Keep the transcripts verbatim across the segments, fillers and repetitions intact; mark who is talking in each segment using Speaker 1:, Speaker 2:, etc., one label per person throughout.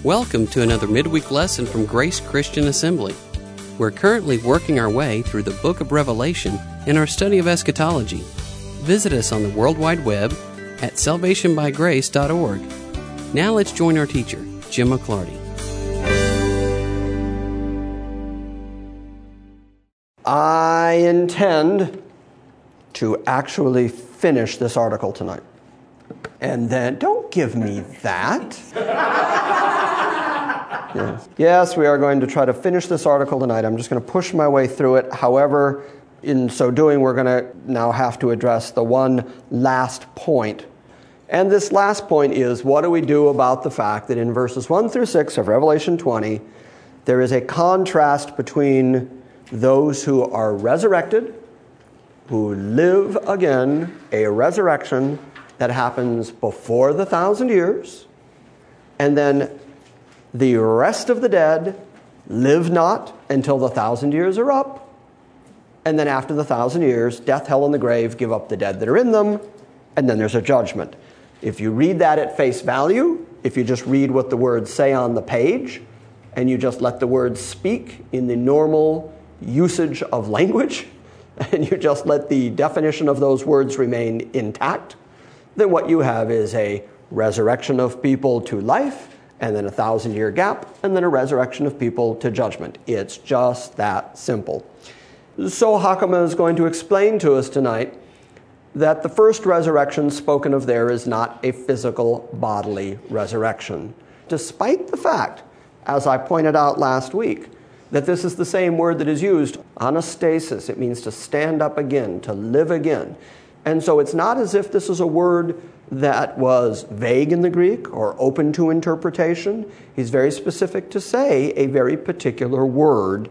Speaker 1: Welcome to another midweek lesson from Grace Christian Assembly. We're currently working our way through the book of Revelation in our study of eschatology. Visit us on the World Wide Web at salvation by grace dot org. Now let's join our teacher, Jim McClarty.
Speaker 2: I intend to actually finish this article tonight. And then, don't give me that. Yes. Yes, we are going to try to finish this article tonight. I'm just going to push my way through it. However, in so doing, we're going to now have to address the one last point. And this last point is, what do we do about the fact that in verses one through six of Revelation twenty, there is a contrast between those who are resurrected, who live again, a resurrection that happens before the thousand years, and then the rest of the dead live not until the thousand years are up, and then after the thousand years, death, hell, and the grave give up the dead that are in them, and then there's a judgment. If you read that at face value, if you just read what the words say on the page, and you just let the words speak in the normal usage of language, and you just let the definition of those words remain intact, then what you have is a resurrection of people to life, and then a thousand-year gap, and then a resurrection of people to judgment. It's just that simple. So Hakama is going to explain to us tonight that the first resurrection spoken of there is not a physical bodily resurrection, despite the fact, as I pointed out last week, that this is the same word that is used, anastasis. It means to stand up again, to live again. And so it's not as if this is a word that was vague in the Greek or open to interpretation. He's very specific to say a very particular word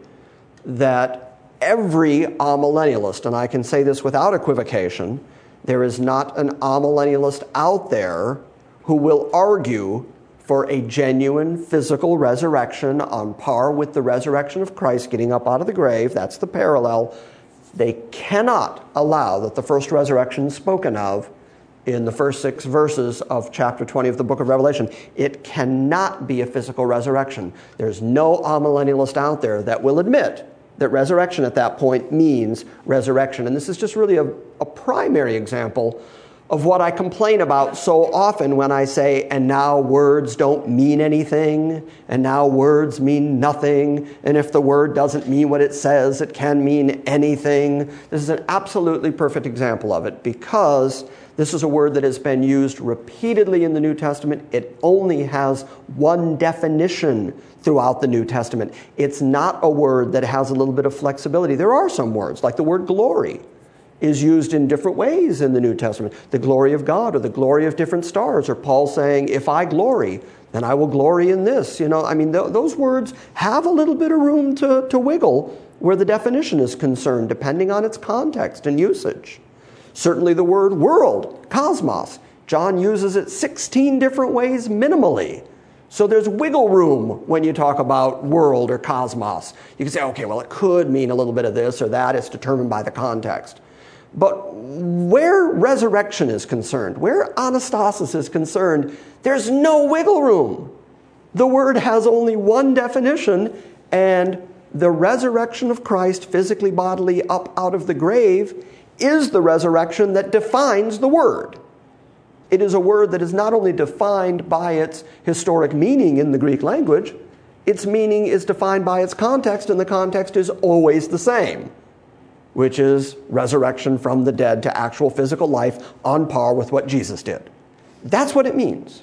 Speaker 2: that every amillennialist, and I can say this without equivocation, there is not an amillennialist out there who will argue for a genuine physical resurrection on par with the resurrection of Christ getting up out of the grave. That's the parallel. They cannot allow that the first resurrection spoken of in the first six verses of chapter twenty of the book of Revelation, it cannot be a physical resurrection. There's no amillennialist out there that will admit that resurrection at that point means resurrection. And this is just really a, a primary example of what I complain about so often when I say, and now words don't mean anything, and now words mean nothing, and if the word doesn't mean what it says, it can mean anything. This is an absolutely perfect example of it, because this is a word that has been used repeatedly in the New Testament. It only has one definition throughout the New Testament. It's not a word that has a little bit of flexibility. There are some words, like the word glory, is used in different ways in the New Testament. The glory of God, or the glory of different stars, or Paul saying, if I glory, then I will glory in this. You know, I mean, th- those words have a little bit of room to, to wiggle where the definition is concerned, depending on its context and usage. Certainly the word world, cosmos, John uses it sixteen different ways minimally. So there's wiggle room when you talk about world or cosmos. You can say, okay, well, it could mean a little bit of this or that. It's determined by the context. But where resurrection is concerned, where anastasis is concerned, there's no wiggle room. The word has only one definition, and the resurrection of Christ, physically, bodily, up out of the grave, is the resurrection that defines the word. It is a word that is not only defined by its historic meaning in the Greek language, its meaning is defined by its context, and the context is always the same, which is resurrection from the dead to actual physical life on par with what Jesus did. That's what it means.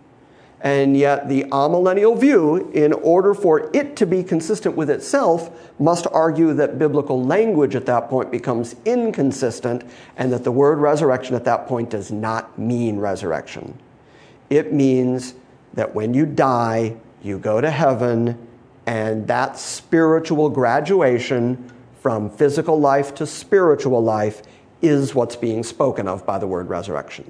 Speaker 2: And yet the amillennial view, in order for it to be consistent with itself, must argue that biblical language at that point becomes inconsistent, and that the word resurrection at that point does not mean resurrection. It means that when you die, you go to heaven, and that spiritual graduation from physical life to spiritual life is what's being spoken of by the word resurrection.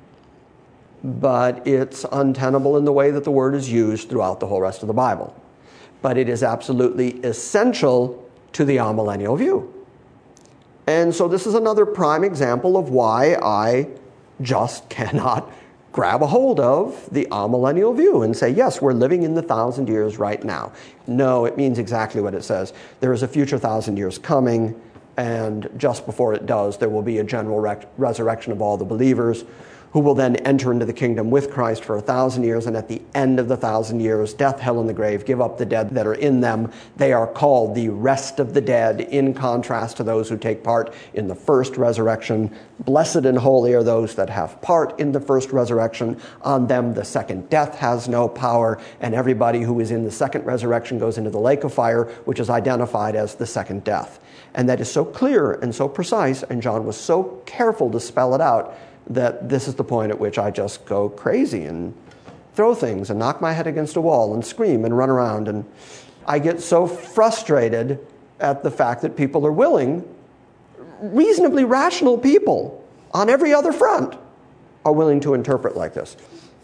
Speaker 2: But it's untenable in the way that the word is used throughout the whole rest of the Bible. But it is absolutely essential to the amillennial view. And so this is another prime example of why I just cannot grab a hold of the amillennial view and say, yes, we're living in the thousand years right now. No, it means exactly what it says. There is a future thousand years coming, and just before it does, there will be a general rec- resurrection of all the believers, who will then enter into the kingdom with Christ for a thousand years, and at the end of the thousand years, death, hell, and the grave give up the dead that are in them. They are called the rest of the dead, in contrast to those who take part in the first resurrection. Blessed and holy are those that have part in the first resurrection. On them the second death has no power, and everybody who is in the second resurrection goes into the lake of fire, which is identified as the second death. And that is so clear and so precise, and John was so careful to spell it out, that this is the point at which I just go crazy and throw things and knock my head against a wall and scream and run around. And I get so frustrated at the fact that people are willing, reasonably rational people on every other front, are willing to interpret like this.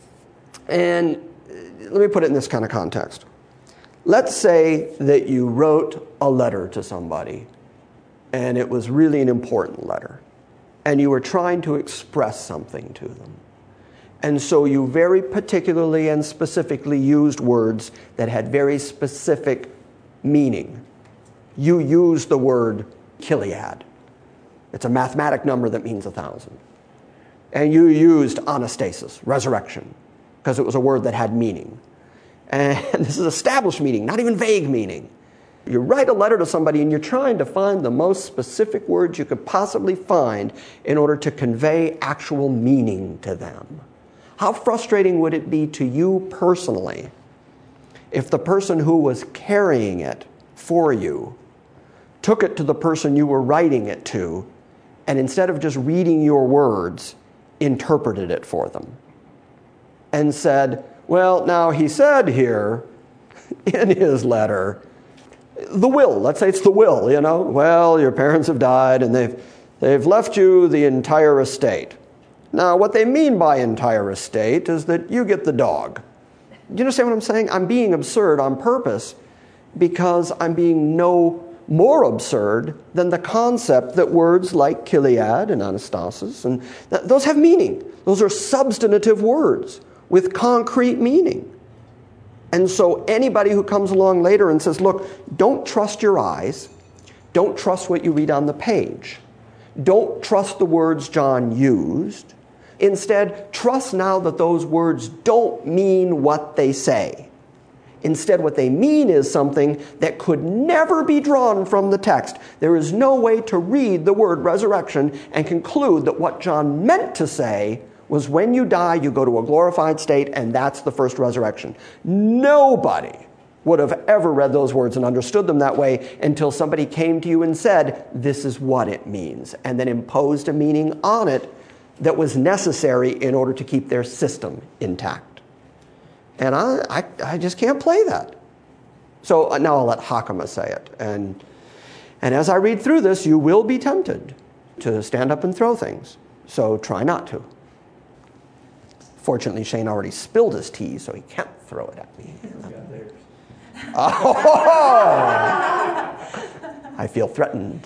Speaker 2: And let me put it in this kind of context. Let's say that you wrote a letter to somebody, and it was really an important letter, and you were trying to express something to them. And so you very particularly and specifically used words that had very specific meaning. You used the word Gilead. It's a mathematic number that means a thousand. And you used anastasis, resurrection, because it was a word that had meaning. And this is established meaning, not even vague meaning. You write a letter to somebody and you're trying to find the most specific words you could possibly find in order to convey actual meaning to them. How frustrating would it be to you personally if the person who was carrying it for you took it to the person you were writing it to, and instead of just reading your words, interpreted it for them and said, well, now he said here in his letter, the will, let's say it's the will, you know, well, your parents have died and they've, they've left you the entire estate. Now, what they mean by entire estate is that you get the dog. Do you understand what I'm saying? I'm being absurd on purpose because I'm being no more absurd than the concept that words like Gilead and anastasis, and th- those have meaning. Those are substantive words with concrete meaning. And so anybody who comes along later and says, look, don't trust your eyes. Don't trust what you read on the page. Don't trust the words John used. Instead, trust now that those words don't mean what they say. Instead, what they mean is something that could never be drawn from the text. There is no way to read the word resurrection and conclude that what John meant to say was when you die, you go to a glorified state, and that's the first resurrection. Nobody would have ever read those words and understood them that way until somebody came to you and said, this is what it means, and then imposed a meaning on it that was necessary in order to keep their system intact. And I, I, I just can't play that. So now I'll let Hakama say it. And, and as I read through this, you will be tempted to stand up and throw things. So try not to. Fortunately, Shane already spilled his tea, so he can't throw it at me. Oh! I feel threatened.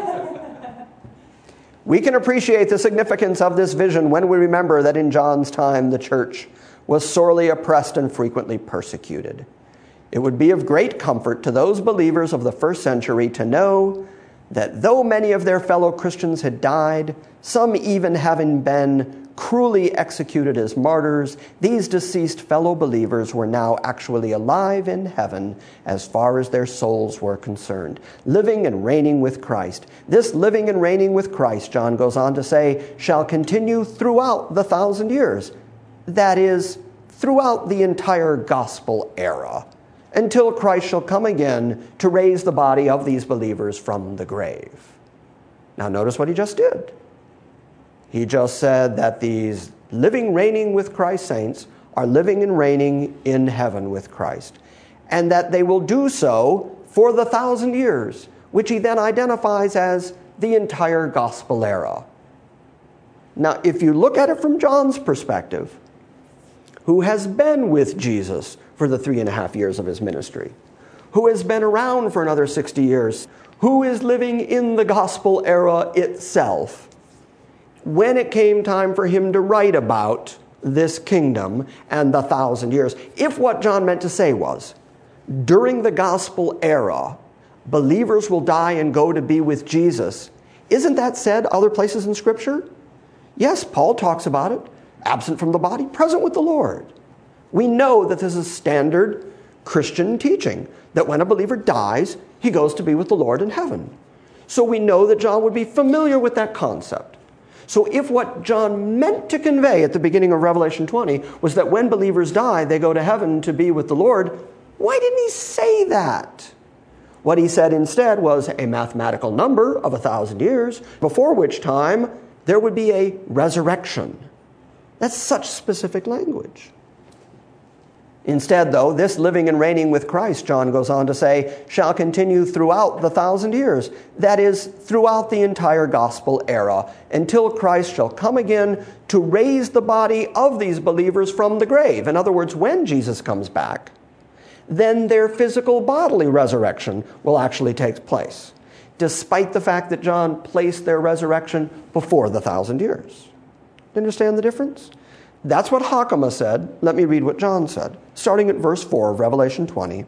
Speaker 2: We can appreciate the significance of this vision when we remember that in John's time, the church was sorely oppressed and frequently persecuted. It would be of great comfort to those believers of the first century to know that though many of their fellow Christians had died, some even having been cruelly executed as martyrs, these deceased fellow believers were now actually alive in heaven as far as their souls were concerned, living and reigning with Christ. This living and reigning with Christ, John goes on to say, shall continue throughout the thousand years. That is, throughout the entire gospel era, until Christ shall come again to raise the body of these believers from the grave. Now notice what he just did. He just said that these living, reigning with Christ saints are living and reigning in heaven with Christ, and that they will do so for the thousand years, which he then identifies as the entire gospel era. Now, if you look at it from John's perspective, who has been with Jesus for the three and a half years of his ministry, who has been around for another sixty years, who is living in the gospel era itself, when it came time for him to write about this kingdom and the thousand years. If what John meant to say was, during the gospel era, believers will die and go to be with Jesus, isn't that said other places in Scripture? Yes, Paul talks about it. Absent from the body, present with the Lord. We know that this is standard Christian teaching, that when a believer dies, he goes to be with the Lord in heaven. So we know that John would be familiar with that concept. So if what John meant to convey at the beginning of Revelation twenty was that when believers die, they go to heaven to be with the Lord, why didn't he say that? What he said instead was a mathematical number of a thousand years, before which time there would be a resurrection. That's such specific language. Instead, though, this living and reigning with Christ, John goes on to say, shall continue throughout the thousand years. That is, throughout the entire gospel era, until Christ shall come again to raise the body of these believers from the grave. In other words, when Jesus comes back, then their physical bodily resurrection will actually take place, despite the fact that John placed their resurrection before the thousand years. Do you understand the difference? That's what Hakama said. Let me read what John said. Starting at verse four of Revelation twenty.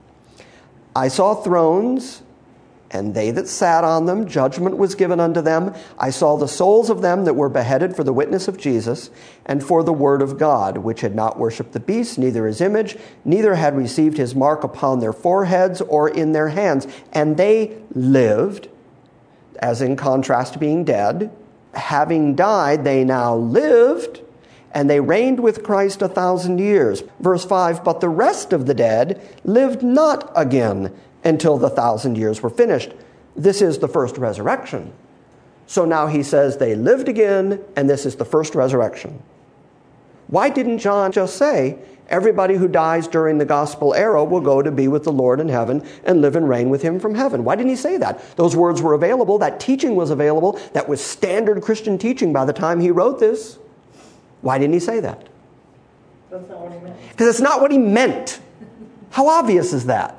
Speaker 2: I saw thrones, and they that sat on them, judgment was given unto them. I saw the souls of them that were beheaded for the witness of Jesus, and for the word of God, which had not worshipped the beast, neither his image, neither had received his mark upon their foreheads or in their hands. And they lived, as in contrast to being dead. Having died, they now lived, and they reigned with Christ a thousand years. Verse five, but the rest of the dead lived not again until the thousand years were finished. This is the first resurrection. So now he says they lived again, and this is the first resurrection. Why didn't John just say, everybody who dies during the gospel era will go to be with the Lord in heaven and live and reign with him from heaven? Why didn't he say that? Those words were available. That teaching was available. That was standard Christian teaching by the time he wrote this. Why didn't he say that?
Speaker 3: That's not what he meant.
Speaker 2: Because it's not what he meant. How obvious is that?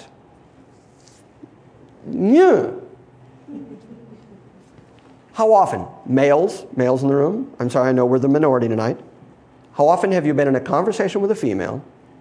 Speaker 2: Yeah. How often? Males, males in the room. I'm sorry, I know we're the minority tonight. How often have you been in a conversation with a female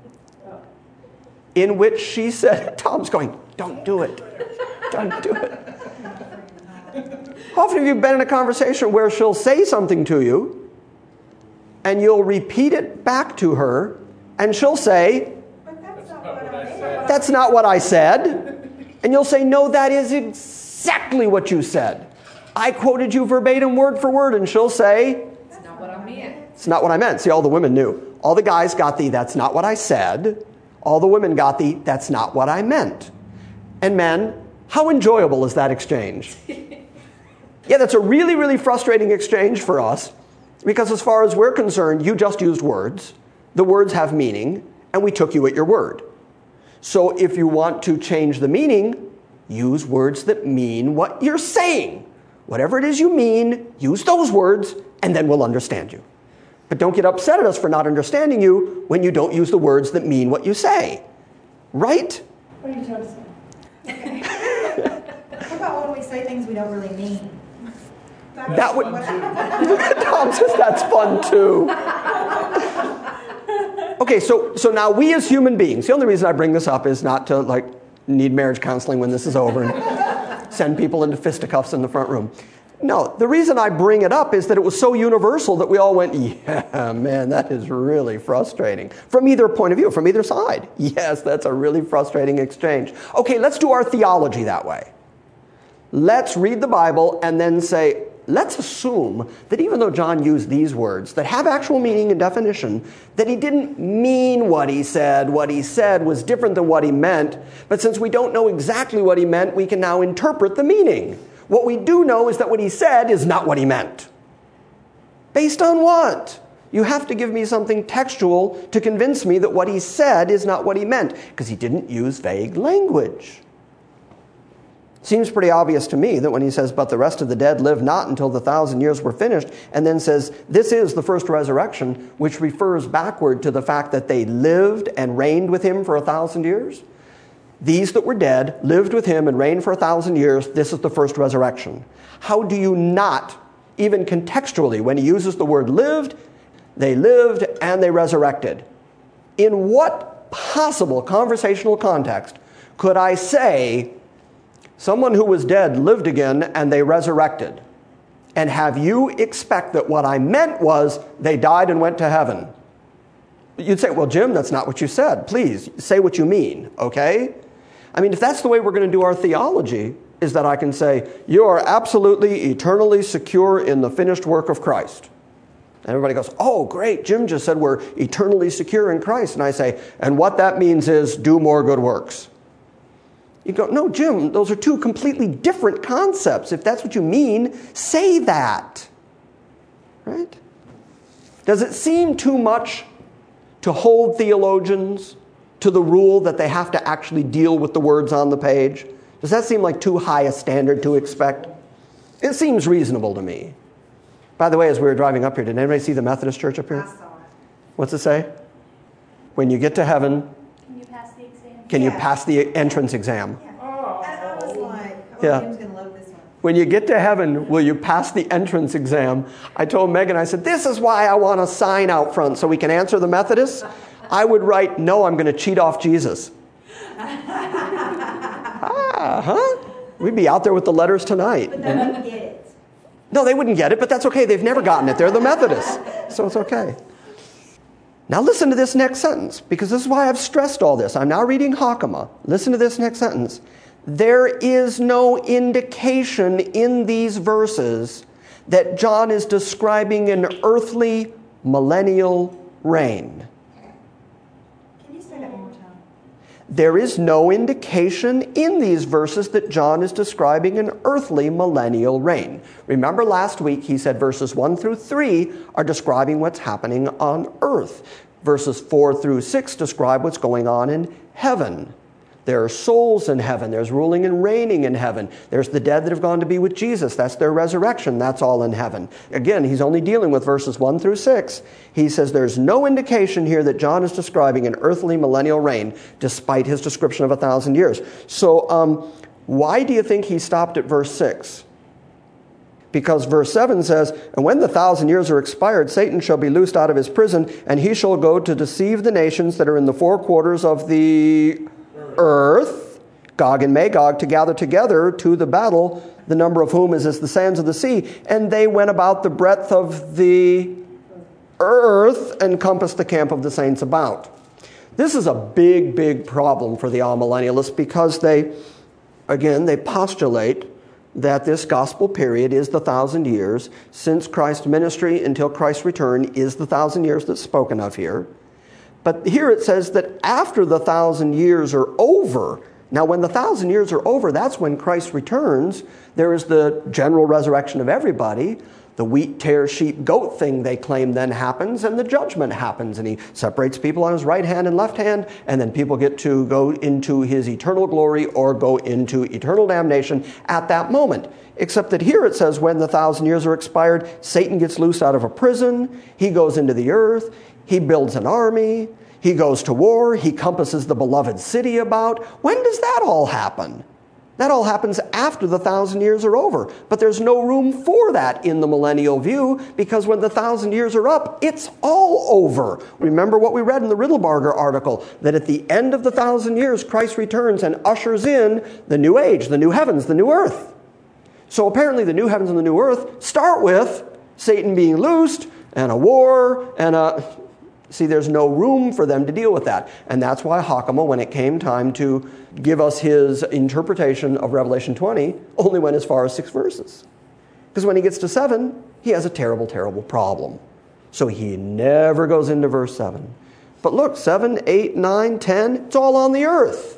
Speaker 2: in which she said, Tom's going, don't do it. Don't do it. How often have you been in a conversation where she'll say something to you and you'll repeat it back to her and she'll say,
Speaker 3: But that's not what I said.
Speaker 2: that's not what I said. And you'll say, no, that is exactly what you said. I quoted you verbatim word for word. And she'll say,
Speaker 3: That's not what I meant.
Speaker 2: it's not what I meant. See, all the women knew. All the guys got the, that's not what I said. All the women got the, that's not what I meant. And men, how enjoyable is that exchange? Yeah, that's a really, really frustrating exchange for us. Because as far as we're concerned, you just used words. The words have meaning, and we took you at your word. So if you want to change the meaning, use words that mean what you're saying. Whatever it is you mean, use those words, and then we'll understand you. But don't get upset at us for not understanding you when you don't use the words that mean what you say. Right?
Speaker 3: What are you trying to say? Okay. How about when we say things we don't really mean?
Speaker 2: That would... Tom says that's fun too. Okay, so so now we as human beings, the only reason I bring this up is not to like need marriage counseling when this is over and send people into fisticuffs in the front room. No, the reason I bring it up is that it was so universal that we all went, yeah, man, that is really frustrating. From either point of view, from either side. Yes, that's a really frustrating exchange. Okay, let's do our theology that way. Let's read the Bible and then say, let's assume that even though John used these words that have actual meaning and definition, that he didn't mean what he said. What he said was different than what he meant. But since we don't know exactly what he meant, we can now interpret the meaning. What we do know is that what he said is not what he meant. Based on what? You have to give me something textual to convince me that what he said is not what he meant, because he didn't use vague language. Seems pretty obvious to me that when he says, but the rest of the dead live not until the thousand years were finished, and then says, this is the first resurrection, which refers backward to the fact that they lived and reigned with him for a thousand years. These that were dead lived with him and reigned for a thousand years. This is the first resurrection. How do you not, even contextually, when he uses the word lived, they lived, and they resurrected. In what possible conversational context could I say someone who was dead lived again and they resurrected, and have you expect that what I meant was they died and went to heaven? You'd say, well, Jim, that's not what you said. Please say what you mean, okay? I mean, if that's the way we're going to do our theology, is that I can say, you are absolutely eternally secure in the finished work of Christ. And everybody goes, oh, great, Jim just said we're eternally secure in Christ. And I say, and what that means is do more good works. You go, no, Jim, those are two completely different concepts. If that's what you mean, say that. Right? Does it seem too much to hold theologians to the rule that they have to actually deal with the words on the page? Does that seem like too high a standard to expect? It seems reasonable to me. By the way, as we were driving up here, did anybody see the Methodist church up here?
Speaker 3: I saw it.
Speaker 2: What's it say? When you get to heaven,
Speaker 4: Can you pass the exam?
Speaker 2: can
Speaker 3: Yeah.
Speaker 2: you pass the entrance exam?
Speaker 3: Yeah. And I was like, oh,
Speaker 2: Yeah.
Speaker 3: Jim's going to love this one.
Speaker 2: When you get to heaven, will you pass the entrance exam? I told Megan, I said, this is why I want a sign out front so we can answer the Methodists. I would write, no, I'm going to cheat off Jesus. ah, huh? We'd be out there with the letters tonight.
Speaker 3: But they wouldn't get it.
Speaker 2: No, they wouldn't get it, but that's okay. They've never gotten it. They're the Methodists. So it's okay. Now listen to this next sentence, because this is why I've stressed all this. I'm now reading Hakama. Listen to this next sentence. There is no indication in these verses that John is describing an earthly millennial reign.
Speaker 3: Can you say that one more time?
Speaker 2: There is no indication in these verses that John is describing an earthly millennial reign. Remember last week he said verses one through three are describing what's happening on earth. Verses four through six describe what's going on in heaven. There are souls in heaven. There's ruling and reigning in heaven. There's the dead that have gone to be with Jesus. That's their resurrection. That's all in heaven. Again, he's only dealing with verses one through six. He says there's no indication here that John is describing an earthly millennial reign, despite his description of a thousand years. So um, why do you think he stopped at verse six? Because verse seven says, and when the thousand years are expired, Satan shall be loosed out of his prison, and he shall go to deceive the nations that are in the four quarters of the earth, Gog and Magog, to gather together to the battle, the number of whom is as the sands of the sea. And they went about the breadth of the earth and compassed the camp of the saints about. This is a big, big problem for the amillennialists, because they, again, they postulate that this gospel period is the thousand years. Since Christ's ministry until Christ's return is the thousand years that's spoken of here. But here it says that after the thousand years are over, now when the thousand years are over, that's when Christ returns. There is the general resurrection of everybody. The wheat, tare, sheep, goat thing they claim then happens, and the judgment happens. And he separates people on his right hand and left hand, and then people get to go into his eternal glory or go into eternal damnation at that moment. Except that here it says when the thousand years are expired, Satan gets loose out of a prison, he goes into the earth, he builds an army, he goes to war, he compasses the beloved city about. When does that all happen? That all happens after the thousand years are over. But there's no room for that in the millennial view, because when the thousand years are up, it's all over. Remember what we read in the Riddlebarger article, that at the end of the thousand years, Christ returns and ushers in the new age, the new heavens, the new earth. So apparently the new heavens and the new earth start with Satan being loosed and a war and a... See, there's no room for them to deal with that. And that's why Hakama, when it came time to give us his interpretation of Revelation twenty, only went as far as six verses. Because when he gets to seven, he has a terrible, terrible problem. So he never goes into verse seven. But look, seven, eight, nine, ten, it's all on the earth.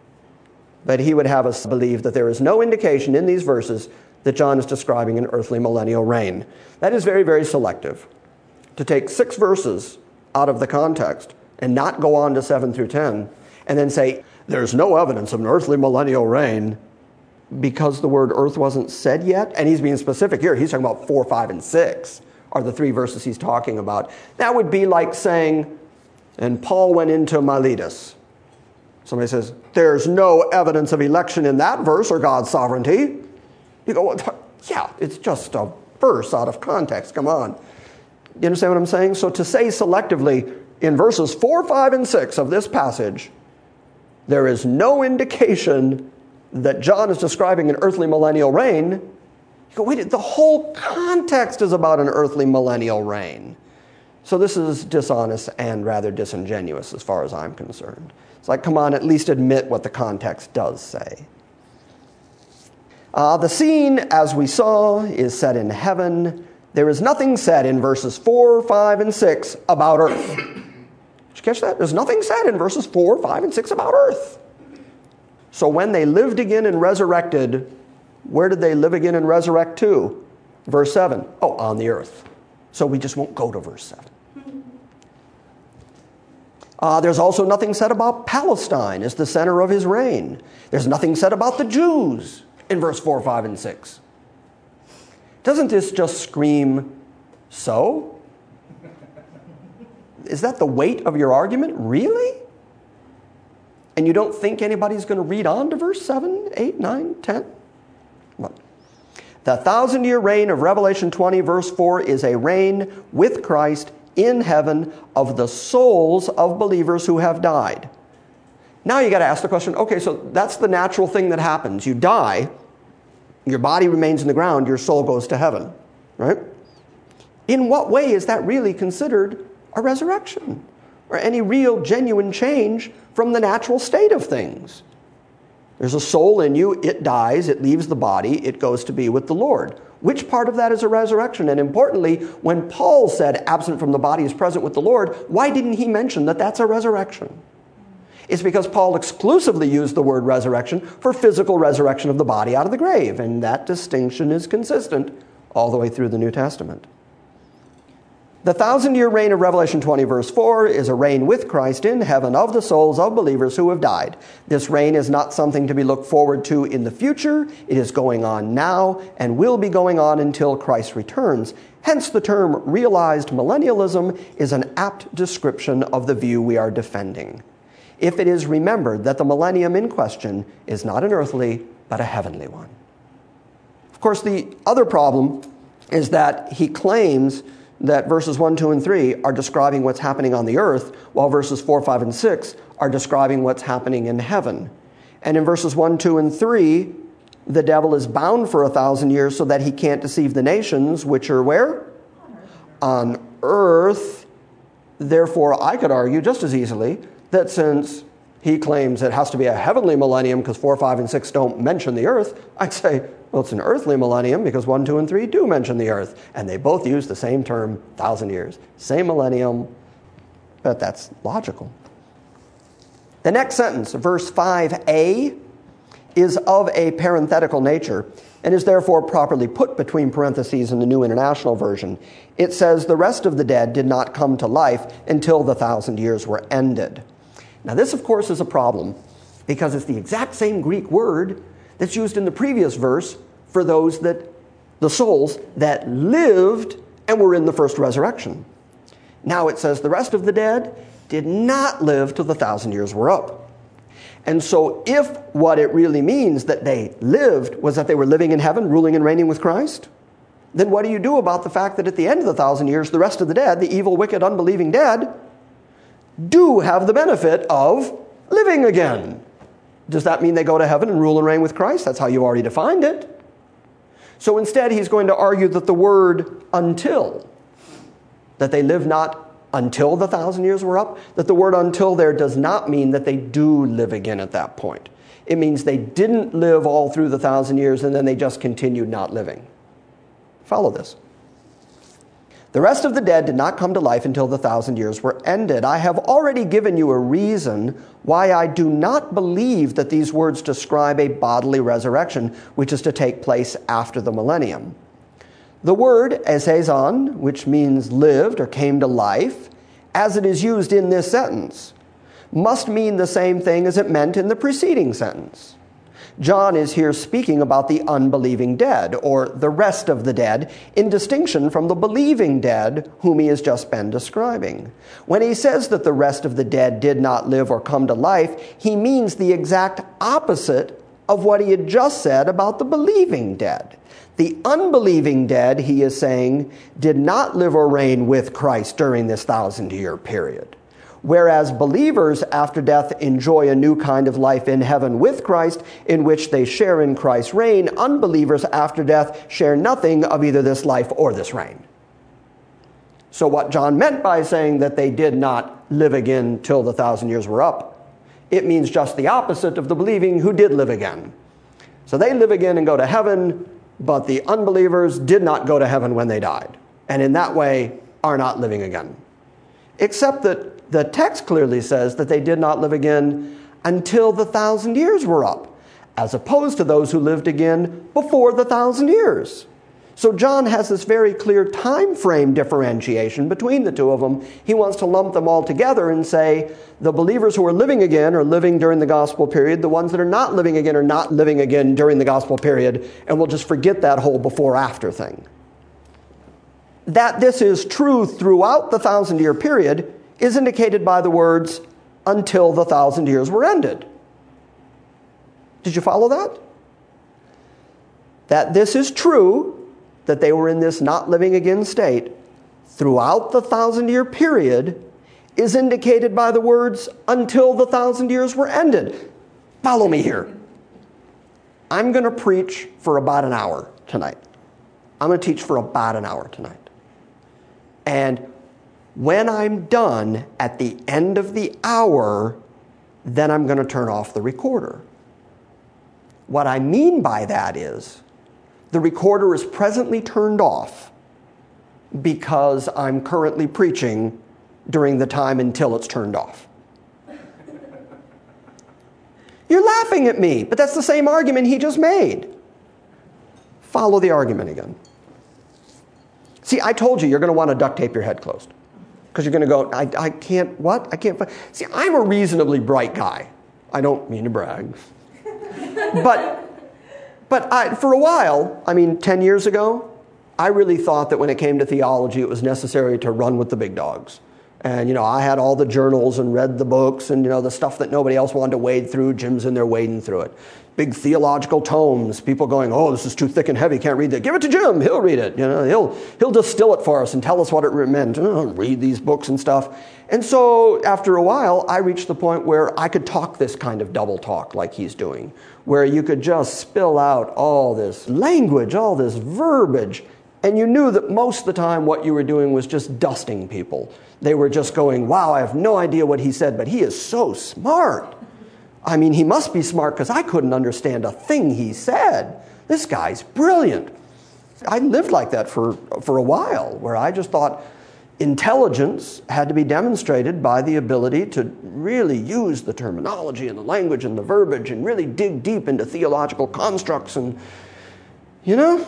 Speaker 2: But he would have us believe that there is no indication in these verses that John is describing an earthly millennial reign. That is very, very selective. To take six verses out of the context and not go on to seven through ten and then say there's no evidence of an earthly millennial reign because the word earth wasn't said yet. And he's being specific here. He's talking about four, five, and six are the three verses he's talking about. That would be like saying, and Paul went into Miletus. Somebody says, there's no evidence of election in that verse or God's sovereignty. You go, well, yeah, it's just a verse out of context. Come on. You understand what I'm saying? So to say selectively in verses four, five, and six of this passage, there is no indication that John is describing an earthly millennial reign. You go, wait, the whole context is about an earthly millennial reign. So this is dishonest and rather disingenuous as far as I'm concerned. It's like, come on, at least admit what the context does say. Uh, the scene, as we saw, is set in heaven. There is nothing said in verses four, five, and six about earth. Did you catch that? There's nothing said in verses four, five, and six about earth. So when they lived again and resurrected, where did they live again and resurrect to? Verse seven. Oh, on the earth. So we just won't go to verse seven. Uh, there's also nothing said about Palestine as the center of his reign. There's nothing said about the Jews in verse four, five, and six. Doesn't this just scream so? Is that the weight of your argument? Really? And you don't think anybody's going to read on to verse seven, eight, nine, ten? What? The thousand-year reign of Revelation twenty, verse four, is a reign with Christ in heaven of the souls of believers who have died. Now you got to ask the question, okay, so that's the natural thing that happens. You die, your body remains in the ground, your soul goes to heaven, right? In what way is that really considered a resurrection or any real genuine change from the natural state of things? There's a soul in you, it dies, it leaves the body, it goes to be with the Lord. Which part of that is a resurrection? And importantly, when Paul said absent from the body is present with the Lord, why didn't he mention that that's a resurrection? It's because Paul exclusively used the word resurrection for physical resurrection of the body out of the grave. And that distinction is consistent all the way through the New Testament. The thousand-year reign of Revelation twenty, verse four, is a reign with Christ in heaven of the souls of believers who have died. This reign is not something to be looked forward to in the future. It is going on now and will be going on until Christ returns. Hence, the term realized millennialism is an apt description of the view we are defending, if it is remembered that the millennium in question is not an earthly, but a heavenly one. Of course, the other problem is that he claims that verses one, two, and three are describing what's happening on the earth, while verses four, five, and six are describing what's happening in heaven. And in verses one, two, and three, the devil is bound for a thousand years so that he can't deceive the nations, which are where? On earth. On earth. Therefore, I could argue just as easily that since he claims it has to be a heavenly millennium because four, five, and six don't mention the earth, I'd say, well, it's an earthly millennium because one, two, and three do mention the earth. And they both use the same term, thousand years. Same millennium, but that's logical. The next sentence, verse five a, is of a parenthetical nature and is therefore properly put between parentheses in the New International Version. It says, the rest of the dead did not come to life until the thousand years were ended. Now this, of course, is a problem because it's the exact same Greek word that's used in the previous verse for those that, the souls that lived and were in the first resurrection. Now it says the rest of the dead did not live till the thousand years were up. And so if what it really means that they lived was that they were living in heaven, ruling and reigning with Christ, then what do you do about the fact that at the end of the thousand years, the rest of the dead, the evil, wicked, unbelieving dead, do have the benefit of living again? Does that mean they go to heaven and rule and reign with Christ? That's how you already defined it. So instead, he's going to argue that the word until, that they live not until the thousand years were up, that the word until there does not mean that they do live again at that point. It means they didn't live all through the thousand years and then they just continued not living. Follow this. The rest of the dead did not come to life until the thousand years were ended. I have already given you a reason why I do not believe that these words describe a bodily resurrection, which is to take place after the millennium. The word esezon, which means lived or came to life, as it is used in this sentence, must mean the same thing as it meant in the preceding sentence. John is here speaking about the unbelieving dead, or the rest of the dead, in distinction from the believing dead whom he has just been describing. When he says that the rest of the dead did not live or come to life, he means the exact opposite of what he had just said about the believing dead. The unbelieving dead, he is saying, did not live or reign with Christ during this thousand-year period. Whereas believers after death enjoy a new kind of life in heaven with Christ, in which they share in Christ's reign, unbelievers after death share nothing of either this life or this reign. So what John meant by saying that they did not live again till the thousand years were up, it means just the opposite of the believing who did live again. So they live again and go to heaven, but the unbelievers did not go to heaven when they died, and in that way are not living again. Except that the text clearly says that they did not live again until the thousand years were up, as opposed to those who lived again before the thousand years. So John has this very clear time frame differentiation between the two of them. He wants to lump them all together and say the believers who are living again are living during the gospel period. The ones that are not living again are not living again during the gospel period. And we'll just forget that whole before-after thing. That this is true throughout the thousand-year period is indicated by the words, until the thousand years were ended. Did you follow that? That this is true, that they were in this not living again state throughout the thousand-year period, is indicated by the words, until the thousand years were ended. Follow me here. I'm going to preach for about an hour tonight. I'm going to teach for about an hour tonight. And when I'm done at the end of the hour, then I'm going to turn off the recorder. What I mean by that is, the recorder is presently turned off because I'm currently preaching during the time until it's turned off. You're laughing at me, but that's the same argument he just made. Follow the argument again. See, I told you you're going to want to duct tape your head closed. Because you're going to go, I, I can't, what? I can't. See, I'm a reasonably bright guy. I don't mean to brag. But... But I, for a while, I mean, ten years ago, I really thought that when it came to theology, it was necessary to run with the big dogs. And, you know, I had all the journals and read the books and, you know, the stuff that nobody else wanted to wade through. Jim's in there wading through it. Big theological tomes, people going, oh, this is too thick and heavy, can't read that. Give it to Jim, he'll read it. You know, he'll, he'll distill it for us and tell us what it meant. Oh, read these books and stuff. And so after a while, I reached the point where I could talk this kind of double talk like he's doing, where you could just spill out all this language, all this verbiage, and you knew that most of the time what you were doing was just dusting people. They were just going, wow, I have no idea what he said, but he is so smart. I mean, he must be smart because I couldn't understand a thing he said. This guy's brilliant. I lived like that for, for a while, where I just thought intelligence had to be demonstrated by the ability to really use the terminology and the language and the verbiage and really dig deep into theological constructs. And, you know,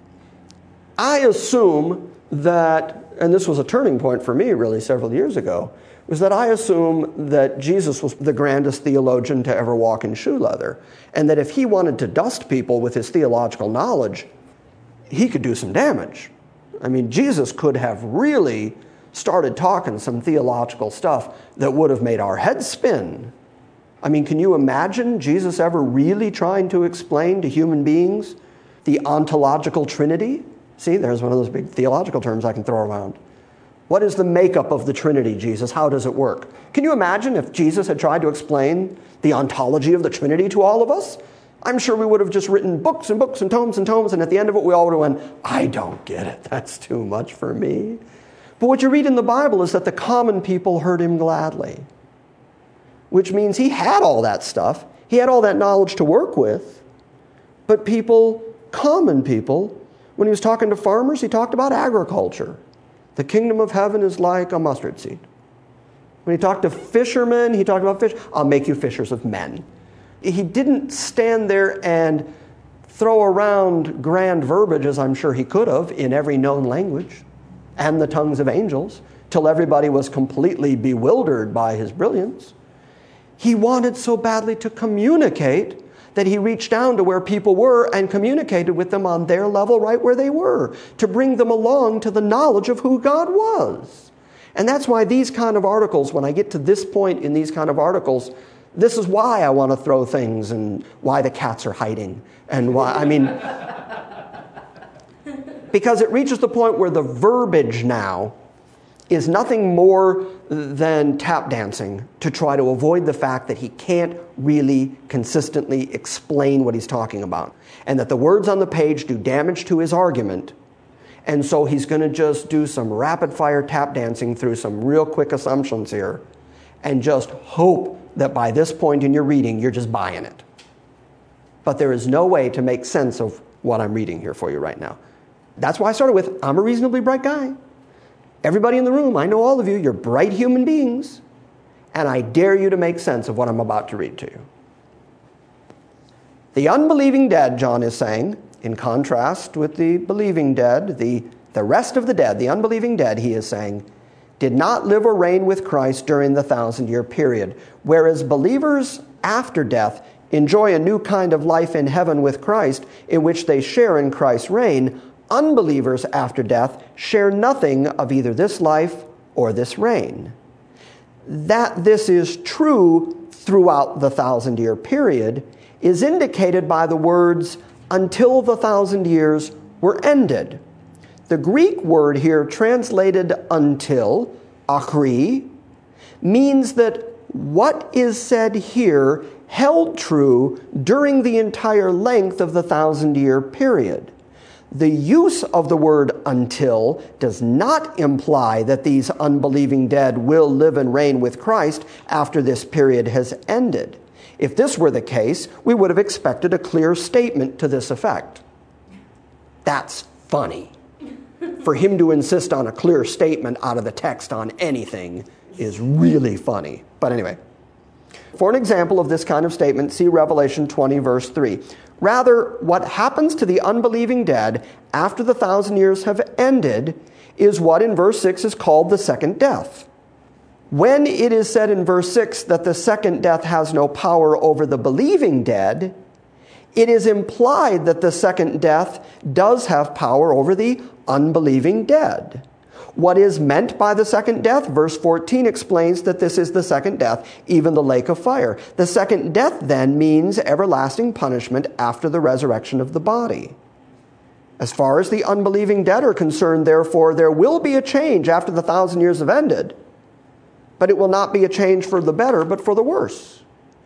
Speaker 2: I assume that, and this was a turning point for me really several years ago, was that I assume that Jesus was the grandest theologian to ever walk in shoe leather, and that if he wanted to dust people with his theological knowledge, he could do some damage. I mean, Jesus could have really started talking some theological stuff that would have made our heads spin. I mean, can you imagine Jesus ever really trying to explain to human beings the ontological Trinity? See, there's one of those big theological terms I can throw around. What is the makeup of the Trinity, Jesus? How does it work? Can you imagine if Jesus had tried to explain the ontology of the Trinity to all of us? I'm sure we would have just written books and books and tomes and tomes, and at the end of it, we all would have went, I don't get it. That's too much for me. But what you read in the Bible is that the common people heard him gladly, which means he had all that stuff. He had all that knowledge to work with. But people, common people, when he was talking to farmers, he talked about agriculture. The kingdom of heaven is like a mustard seed. When he talked to fishermen, he talked about fish. I'll make you fishers of men. He didn't stand there and throw around grand verbiage, as I'm sure he could have, in every known language and the tongues of angels, till everybody was completely bewildered by his brilliance. He wanted so badly to communicate that he reached down to where people were and communicated with them on their level right where they were, to bring them along to the knowledge of who God was. And that's why these kind of articles, when I get to this point in these kind of articles, this is why I want to throw things and why the cats are hiding and why, I mean, Because it reaches the point where the verbiage now is nothing more than tap dancing to try to avoid the fact that he can't really consistently explain what he's talking about, and that the words on the page do damage to his argument, and so he's going to just do some rapid-fire tap dancing through some real quick assumptions here, and just hope that by this point in your reading, you're just buying it. But there is no way to make sense of what I'm reading here for you right now. That's why I started with, I'm a reasonably bright guy. Everybody in the room, I know all of you, you're bright human beings, and I dare you to make sense of what I'm about to read to you. The unbelieving dead, John is saying, in contrast with the believing dead, the, the rest of the dead, the unbelieving dead, he is saying, did not live or reign with Christ during the thousand-year period, whereas believers after death enjoy a new kind of life in heaven with Christ, in which they share in Christ's reign. Unbelievers after death share nothing of either this life or this reign. That this is true throughout the thousand-year period is indicated by the words, until the thousand years were ended. The Greek word here translated until, akri, means that what is said here held true during the entire length of the thousand-year period. The use of the word until does not imply that these unbelieving dead will live and reign with Christ after this period has ended. If this were the case, we would have expected a clear statement to this effect. That's funny. For him to insist on a clear statement out of the text on anything is really funny. But anyway, for an example of this kind of statement, see Revelation twenty, verse three. Rather, what happens to the unbelieving dead after the thousand years have ended is what in verse six is called the second death. When it is said in verse six that the second death has no power over the believing dead, it is implied that the second death does have power over the unbelieving dead. What is meant by the second death? Verse fourteen explains that this is the second death, even the lake of fire. The second death then means everlasting punishment after the resurrection of the body. As far as the unbelieving dead are concerned, therefore, there will be a change after the thousand years have ended, but it will not be a change for the better, but for the worse.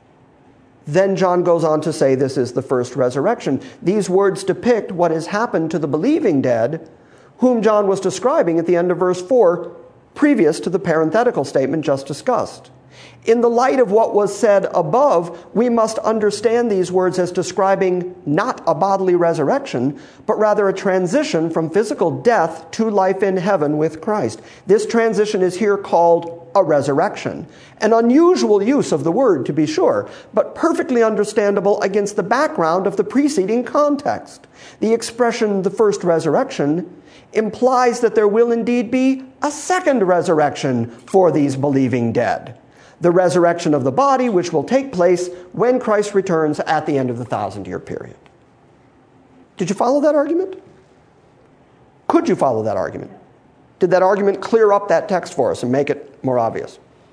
Speaker 2: Then John goes on to say this is the first resurrection. These words depict what has happened to the believing dead, whom John was describing at the end of verse four, previous to the parenthetical statement just discussed. In the light of what was said above, we must understand these words as describing not a bodily resurrection, but rather a transition from physical death to life in heaven with Christ. This transition is here called a resurrection. An unusual use of the word, to be sure, but perfectly understandable against the background of the preceding context. The expression, the first resurrection, implies that there will indeed be a second resurrection for these believing dead. The resurrection of the body, which will take place when Christ returns at the end of the thousand-year period. Did you follow that argument? Could you follow that argument? Did that argument clear up that text for us and make it more obvious?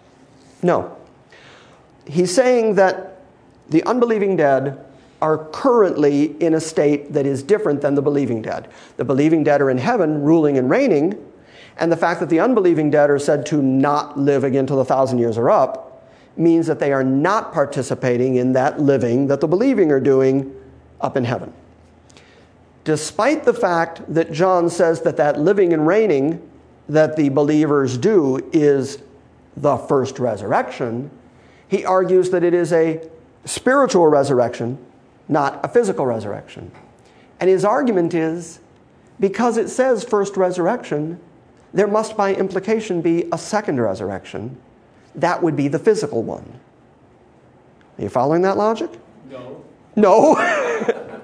Speaker 2: No. He's saying that the unbelieving dead are currently in a state that is different than the believing dead. The believing dead are in heaven, ruling and reigning, and the fact that the unbelieving dead are said to not live again till the thousand years are up means that they are not participating in that living that the believing are doing up in heaven. Despite the fact that John says that that living and reigning that the believers do is the first resurrection, he argues that it is a spiritual resurrection, not a physical resurrection. And his argument is, because it says first resurrection, there must by implication be a second resurrection. That would be the physical one. Are you following that logic?
Speaker 4: No.
Speaker 2: No.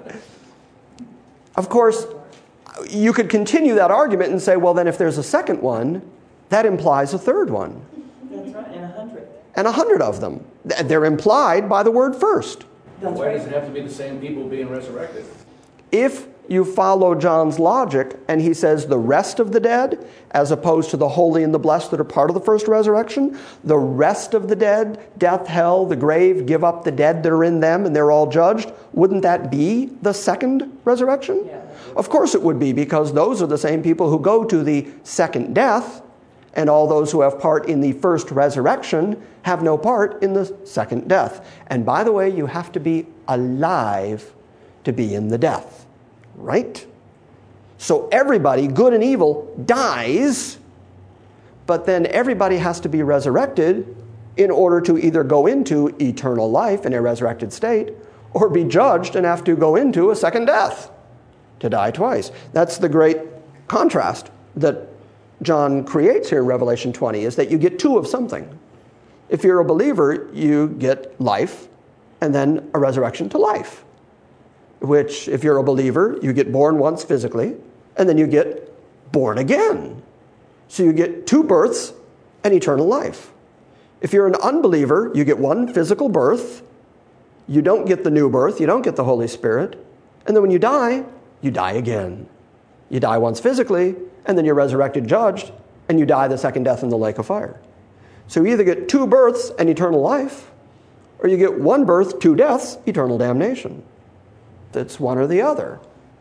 Speaker 2: Of course, you could continue that argument and say, well, then if there's a second one, that implies a third one.
Speaker 5: That's right, and a hundred.
Speaker 2: And a hundred of them. They're implied by the word first.
Speaker 5: That's
Speaker 4: Why
Speaker 5: right.
Speaker 4: does it have to be the same people being resurrected?
Speaker 2: If you follow John's logic, and he says the rest of the dead, as opposed to the holy and the blessed that are part of the first resurrection, the rest of the dead, death, hell, the grave, give up the dead that are in them, and they're all judged, wouldn't that be the second resurrection?
Speaker 5: Yeah.
Speaker 2: Of course it would be, because those are the same people who go to the second death, and all those who have part in the first resurrection have no part in the second death. And by the way, you have to be alive to be in the death, right? So everybody, good and evil, dies, but then everybody has to be resurrected in order to either go into eternal life in a resurrected state or be judged and have to go into a second death, to die twice. That's the great contrast that John creates here in Revelation twenty, is that you get two of something. If you're a believer, you get life and then a resurrection to life, which if you're a believer, you get born once physically and then you get born again. So you get two births and eternal life. If you're an unbeliever, you get one physical birth. You don't get the new birth. You don't get the Holy Spirit. And then when you die, you die again. You die once physically, and then you're resurrected, judged, and you die the second death in the lake of fire. So you either get two births and eternal life, or you get one birth, two deaths, eternal damnation. It's one or the other.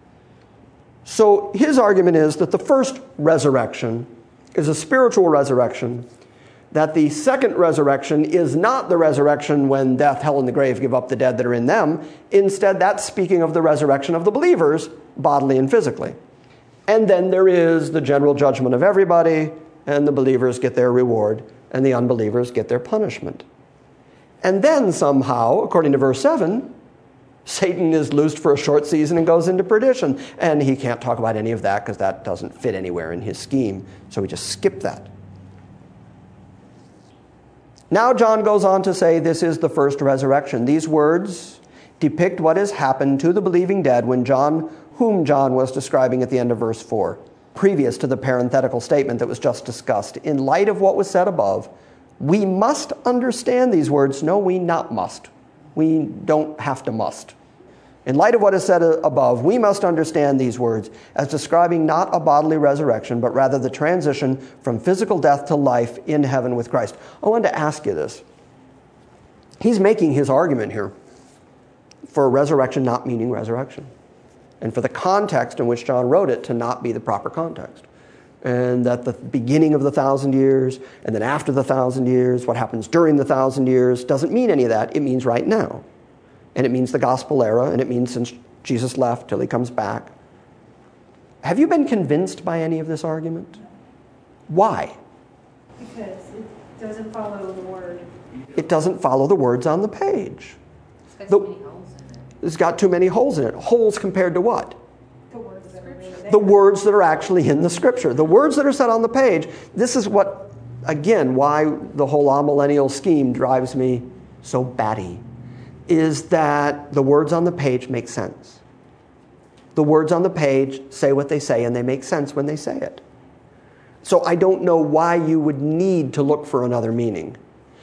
Speaker 2: So his argument is that the first resurrection is a spiritual resurrection, that the second resurrection is not the resurrection when death, hell, and the grave give up the dead that are in them. Instead, that's speaking of the resurrection of the believers, bodily and physically. And then there is the general judgment of everybody, and the believers get their reward, and the unbelievers get their punishment. And then somehow, according to verse seven, Satan is loosed for a short season and goes into perdition. And he can't talk about any of that because that doesn't fit anywhere in his scheme. So we just skip that. Now John goes on to say this is the first resurrection. These words depict what has happened to the believing dead when John, whom John was describing at the end of verse four, previous to the parenthetical statement that was just discussed. In light of what was said above, we must understand these words. No, we not must. We don't have to must. In light of what is said above, we must understand these words as describing not a bodily resurrection, but rather the transition from physical death to life in heaven with Christ. I wanted to ask you this. He's making his argument here for resurrection not meaning resurrection, and for the context in which John wrote it to not be the proper context. And that the beginning of the thousand years, and then after the thousand years, what happens during the thousand years, doesn't mean any of that. It means right now. And it means the gospel era, and it means since Jesus left till he comes back. Have you been convinced by any of this argument? Why?
Speaker 3: Because it doesn't follow the word.
Speaker 2: It doesn't follow the words on the page.
Speaker 6: It's got
Speaker 2: The-
Speaker 6: too many holes in it.
Speaker 2: It's got too many holes in it. Holes compared to what?
Speaker 3: The words that are really there.
Speaker 2: The words that are actually in the scripture. The words that are said on the page. This is what, again, why the whole amillennial scheme drives me so batty, is that the words on the page make sense. The words on the page say what they say, and they make sense when they say it. So I don't know why you would need to look for another meaning,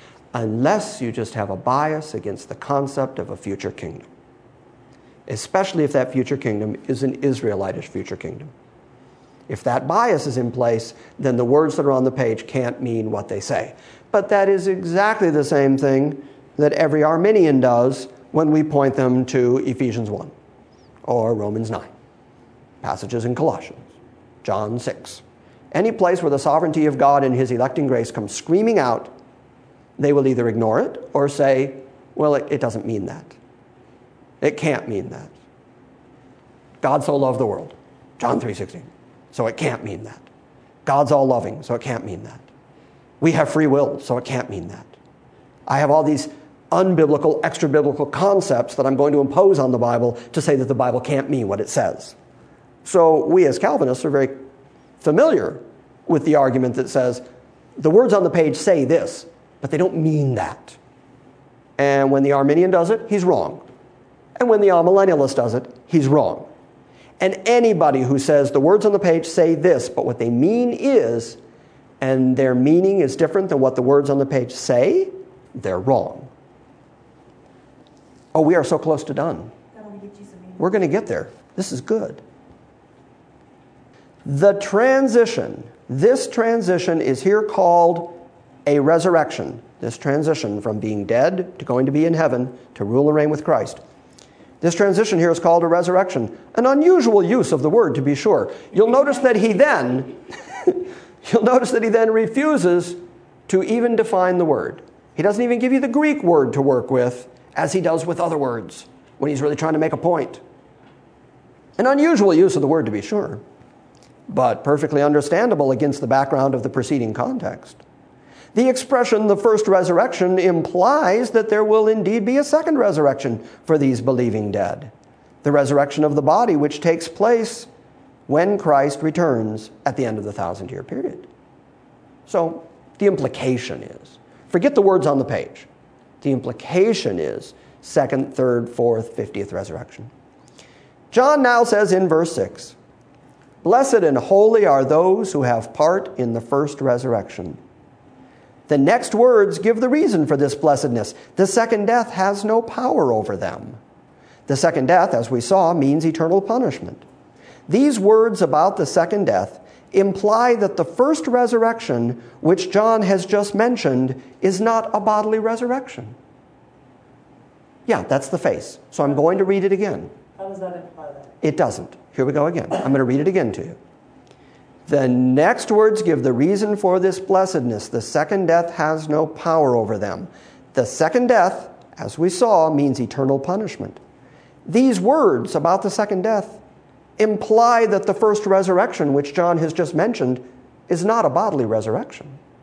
Speaker 2: unless you just have a bias against the concept of a future kingdom. Especially if that future kingdom is an Israelitish future kingdom. If that bias is in place, then the words that are on the page can't mean what they say. But that is exactly the same thing that every Arminian does when we point them to Ephesians one or Romans nine, passages in Colossians, John six. Any place where the sovereignty of God and his electing grace comes screaming out, they will either ignore it or say, well, it, it doesn't mean that. It can't mean that. God so loved the world, John three sixteen. So it can't mean that. God's all loving, so it can't mean that. We have free will, so it can't mean that. I have all these unbiblical, extra-biblical concepts that I'm going to impose on the Bible to say that the Bible can't mean what it says. So we as Calvinists are very familiar with the argument that says the words on the page say this, but they don't mean that. And when the Arminian does it, he's wrong. And when the amillennialist does it, he's wrong. And anybody who says the words on the page say this, but what they mean is, and their meaning is different than what the words on the page say, they're wrong. Oh, we are so close to done.
Speaker 3: That'll get you some meaning.
Speaker 2: We're going to get there. This is good. The transition, this transition is here called a resurrection. This transition from being dead to going to be in heaven to rule and reign with Christ. This transition here is called a resurrection. An unusual use of the word, to be sure. You'll notice that he then, you'll notice that he then refuses to even define the word. He doesn't even give you the Greek word to work with, as he does with other words, when he's really trying to make a point. An unusual use of the word, to be sure, but perfectly understandable against the background of the preceding context. The expression, the first resurrection, implies that there will indeed be a second resurrection for these believing dead. The resurrection of the body, which takes place when Christ returns at the end of the thousand-year period. So the implication is, forget the words on the page. The implication is second, third, fourth, fiftieth resurrection. John now says in verse six, "Blessed and holy are those who have part in the first resurrection." The next words give the reason for this blessedness. The second death has no power over them. The second death, as we saw, means eternal punishment. These words about the second death imply that the first resurrection, which John has just mentioned, is not a bodily resurrection. Yeah, that's the face. So I'm going to read it again.
Speaker 5: How does that imply that?
Speaker 2: It doesn't. Here we go again. I'm going to read it again to you. The next words give the reason for this blessedness. The second death has no power over them. The second death, as we saw, means eternal punishment. These words about the second death imply that the first resurrection, which John has just mentioned, is not a bodily resurrection.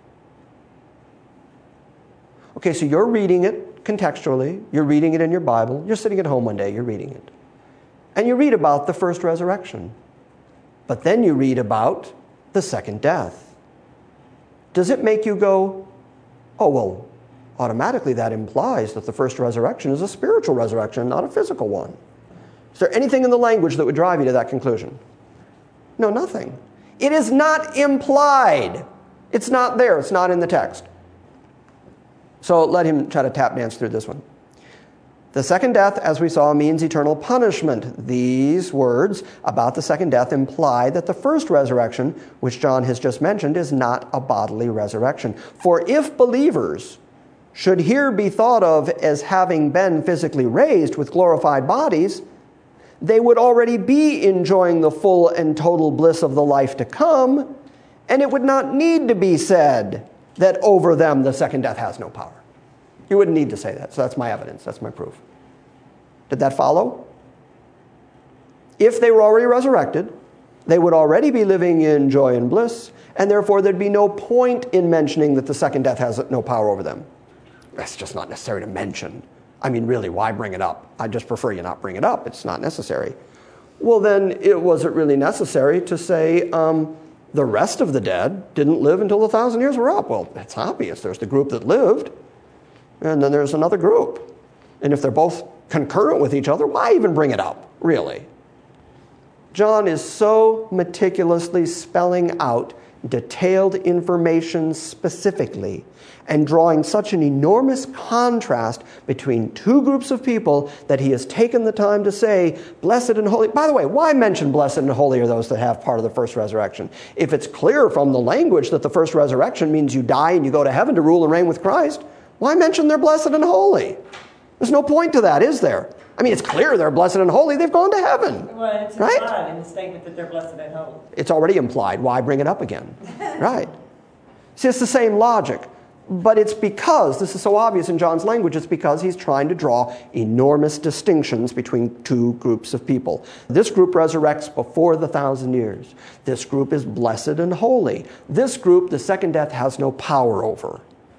Speaker 2: Okay, so you're reading it contextually. You're reading it in your Bible. You're sitting at home one day, you're reading it. And you read about the first resurrection. But then you read about the second death. Does it make you go, oh, well, automatically that implies that the first resurrection is a spiritual resurrection, not a physical one? Is there anything in the language that would drive you to that conclusion? No, nothing. It is not implied. It's not there. It's not in the text. So let him try to tap dance through this one. The second death, as we saw, means eternal punishment. These words about the second death imply that the first resurrection, which John has just mentioned, is not a bodily resurrection. For if believers should here be thought of as having been physically raised with glorified bodies, they would already be enjoying the full and total bliss of the life to come, and it would not need to be said that over them the second death has no power. You wouldn't need to say that, so that's my evidence, that's my proof. Did that follow? If they were already resurrected, they would already be living in joy and bliss, and therefore there'd be no point in mentioning that the second death has no power over them. That's just not necessary to mention. I mean, really, why bring it up? I just prefer you not bring it up. It's not necessary. Well, then it wasn't really necessary to say um, the rest of the dead didn't live until the thousand years were up. Well, it's obvious. There's the group that lived, and then there's another group. And if they're both concurrent with each other, why even bring it up, really? John is so meticulously spelling out detailed information specifically and drawing such an enormous contrast between two groups of people that he has taken the time to say, blessed and holy. By the way, why mention blessed and holy are those that have part of the first resurrection? If it's clear from the language that the first resurrection means you die and you go to heaven to rule and reign with Christ, why mention they're blessed and holy? There's no point to that, is there? I mean, it's clear they're blessed and holy. They've gone to heaven.
Speaker 5: Well, it's
Speaker 2: right?
Speaker 5: implied in the statement that they're blessed and holy.
Speaker 2: It's already implied. Why bring it up again? Right. See, it's the same logic. But it's because, this is so obvious in John's language, it's because he's trying to draw enormous distinctions between two groups of people. This group resurrects before the thousand years. This group is blessed and holy. This group, the second death has no power over.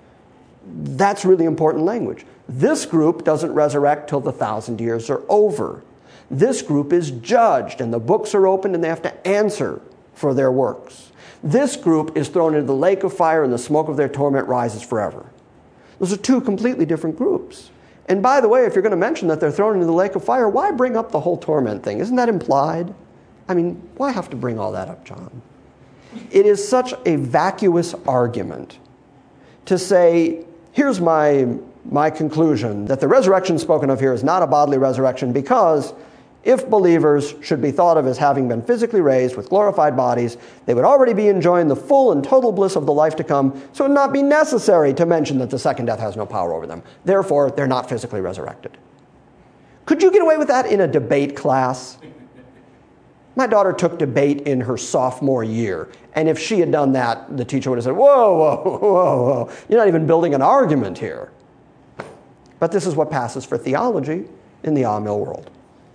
Speaker 2: That's really important language. This group doesn't resurrect till the thousand years are over. This group is judged, and the books are opened, and they have to answer for their works. This group is thrown into the lake of fire, and the smoke of their torment rises forever. Those are two completely different groups. And by the way, if you're going to mention that they're thrown into the lake of fire, why bring up the whole torment thing? Isn't that implied? I mean, why have to bring all that up, John? It is such a vacuous argument to say, here's my, my conclusion, that the resurrection spoken of here is not a bodily resurrection because if believers should be thought of as having been physically raised with glorified bodies, they would already be enjoying the full and total bliss of the life to come, so it would not be necessary to mention that the second death has no power over them. Therefore, they're not physically resurrected. Could you get away with that in a debate class? My daughter took debate in her sophomore year, and if she had done that, the teacher would have said, whoa, whoa, whoa, whoa, you're not even building an argument here. But this is what passes for theology in the Amill world.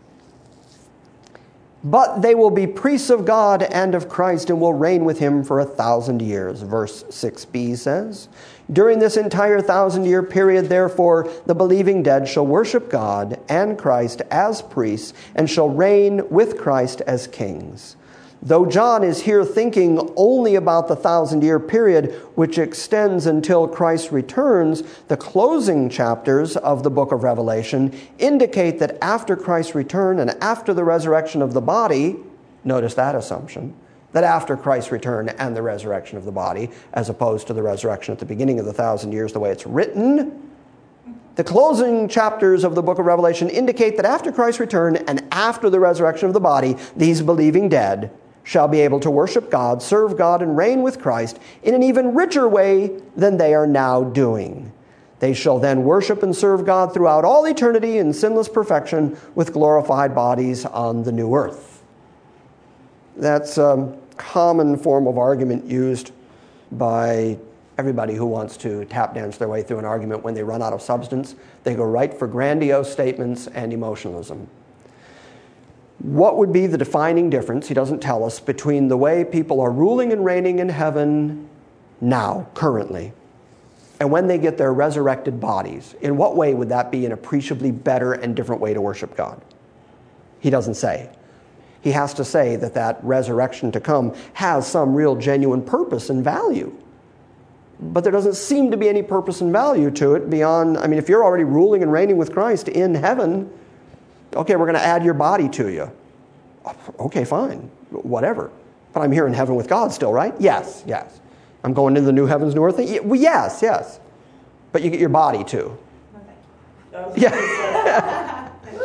Speaker 2: But they will be priests of God and of Christ and will reign with him for a thousand years. Verse six b says, during this entire thousand-year period, therefore, the believing dead shall worship God and Christ as priests and shall reign with Christ as kings. Though John is here thinking only about the thousand-year period, which extends until Christ returns, the closing chapters of the book of Revelation indicate that after Christ's return and after the resurrection of the body, notice that assumption, that after Christ's return and the resurrection of the body, as opposed to the resurrection at the beginning of the thousand years, the way it's written, the closing chapters of the book of Revelation indicate that after Christ's return and after the resurrection of the body, these believing dead shall be able to worship God, serve God, and reign with Christ in an even richer way than they are now doing. They shall then worship and serve God throughout all eternity in sinless perfection with glorified bodies on the new earth. That's a common form of argument used by everybody who wants to tap dance their way through an argument. When they run out of substance, they go right for grandiose statements and emotionalism. What would be the defining difference, he doesn't tell us, between the way people are ruling and reigning in heaven now, currently, and when they get their resurrected bodies? In what way would that be an appreciably better and different way to worship God? He doesn't say. He has to say that that resurrection to come has some real genuine purpose and value. But there doesn't seem to be any purpose and value to it beyond, I mean, if you're already ruling and reigning with Christ in heaven, okay, we're going to add your body to you. Okay, fine, whatever. But I'm here in heaven with God still, right? Yes, yes. I'm going into the new heavens, new earth. Well, yes, yes. But you get your body too.
Speaker 5: Okay.
Speaker 2: Yeah.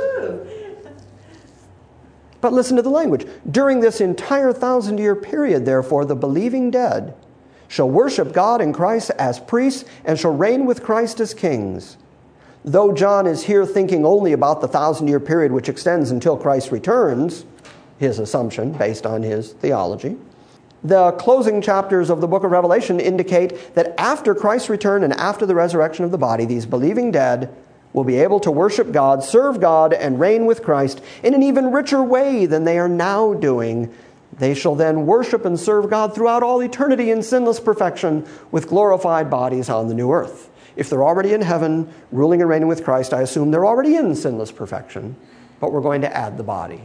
Speaker 2: But listen to the language. During this entire thousand-year period, therefore, the believing dead shall worship God in Christ as priests and shall reign with Christ as kings. Though John is here thinking only about the thousand-year period which extends until Christ returns, his assumption based on his theology, the closing chapters of the book of Revelation indicate that after Christ's return and after the resurrection of the body, these believing dead will be able to worship God, serve God, and reign with Christ in an even richer way than they are now doing. They shall then worship and serve God throughout all eternity in sinless perfection with glorified bodies on the new earth. If they're already in heaven, ruling and reigning with Christ, I assume they're already in sinless perfection, but we're going to add the body.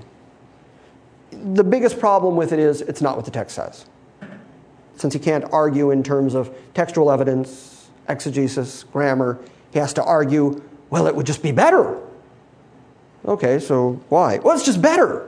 Speaker 2: The biggest problem with it is it's not what the text says. Since he can't argue in terms of textual evidence, exegesis, grammar, he has to argue, well, it would just be better. Okay, so why? Well, it's just better.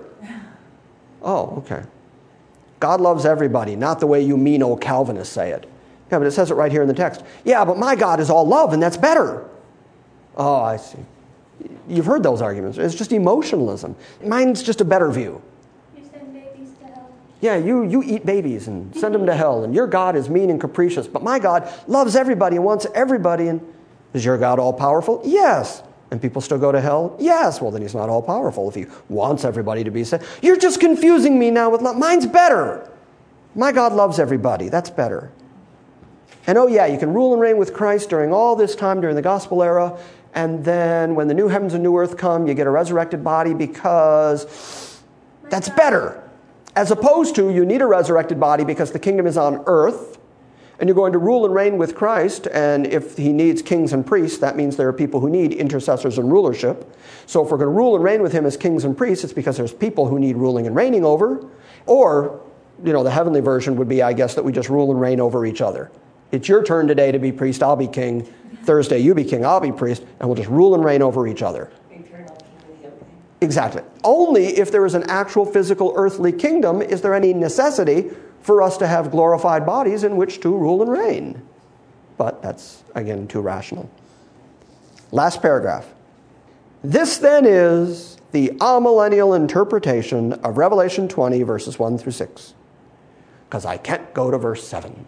Speaker 2: Oh, okay. God loves everybody, not the way you mean old Calvinists say it. Yeah, but it says it right here in the text. Yeah, but my God is all love, and that's better. Oh, I see. You've heard those arguments. It's just emotionalism. Mine's just a better view.
Speaker 6: You send babies to hell.
Speaker 2: Yeah, you, you eat babies and send them to hell, and your God is mean and capricious, but my God loves everybody and wants everybody. And is your God all-powerful? Yes. And people still go to hell? Yes. Well, then he's not all-powerful if he wants everybody to be saved. You're just confusing me now with love. Mine's better. My God loves everybody. That's better. And oh yeah, you can rule and reign with Christ during all this time, during the gospel era, and then when the new heavens and new earth come, you get a resurrected body because that's better. As opposed to, you need a resurrected body because the kingdom is on earth, and you're going to rule and reign with Christ, and if he needs kings and priests, that means there are people who need intercessors and rulership. So if we're going to rule and reign with him as kings and priests, it's because there's people who need ruling and reigning over. Or, you know, the heavenly version would be, I guess, that we just rule and reign over each other. It's your turn today to be priest, I'll be king. Thursday, you be king, I'll be priest, and we'll just rule and reign over each other. Exactly. Only if there is an actual physical earthly kingdom is there any necessity for us to have glorified bodies in which to rule and reign. But that's, again, too rational. Last paragraph. This then is the amillennial interpretation of Revelation twenty, verses one through six. Because I can't go to verse seven.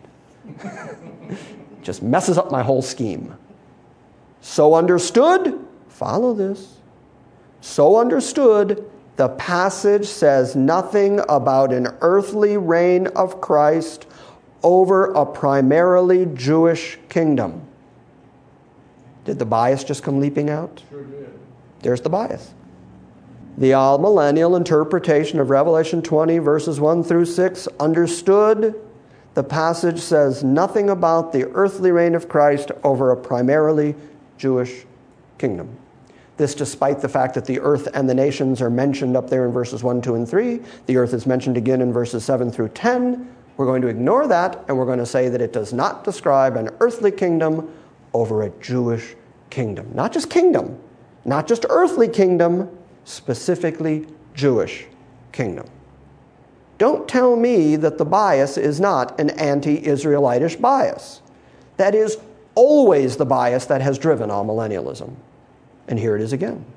Speaker 2: Just messes up my whole scheme. So understood, follow this. So understood, the passage says nothing about an earthly reign of Christ over a primarily Jewish kingdom. Did the bias just come leaping out?
Speaker 4: Sure did.
Speaker 2: There's the bias. The all-millennial interpretation of Revelation twenty, verses one through six, understood, the passage says nothing about the earthly reign of Christ over a primarily Jewish kingdom. This despite the fact that the earth and the nations are mentioned up there in verses one, two, and three. The earth is mentioned again in verses seven through ten. We're going to ignore that, and we're going to say that it does not describe an earthly kingdom over a Jewish kingdom. Not just kingdom, not just earthly kingdom, specifically Jewish kingdom. Don't tell me that the bias is not an anti-Israelitish bias. That is always the bias that has driven amillennialism. And here it is again.